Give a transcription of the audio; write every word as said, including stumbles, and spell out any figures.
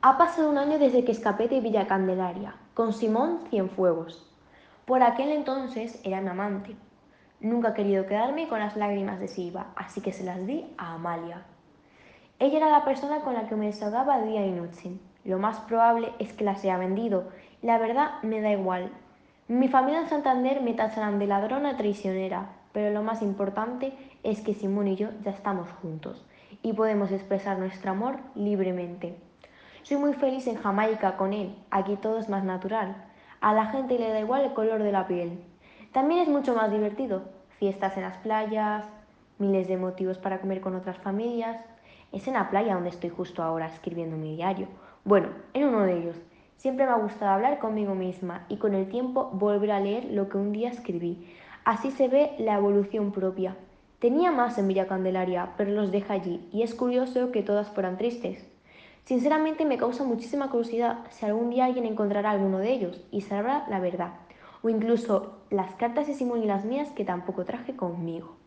Ha pasado un año desde que escapé de Villa Candelaria, con Simón Cienfuegos. Por aquel entonces era mi amante. Nunca he querido quedarme con las lágrimas de Silva, así que se las di a Amalia. Ella era la persona con la que me desahogaba día y noche. Lo más probable es que las haya vendido, y la verdad me da igual. Mi familia en Santander me tacharán de ladrona traicionera, pero lo más importante es que Simón y yo ya estamos juntos y podemos expresar nuestro amor libremente. Soy muy feliz en Jamaica con él, aquí todo es más natural. A la gente le da igual el color de la piel. También es mucho más divertido. Fiestas en las playas, miles de motivos para comer con otras familias. Es en la playa donde estoy justo ahora escribiendo mi diario. Bueno, en uno de ellos. Siempre me ha gustado hablar conmigo misma y con el tiempo volver a leer lo que un día escribí. Así se ve la evolución propia. Tenía más en Villa Candelaria, pero los dejé allí y es curioso que todas fueran tristes. Sinceramente me causa muchísima curiosidad si algún día alguien encontrará alguno de ellos y sabrá la verdad, o incluso las cartas de Simón y las mías que tampoco traje conmigo.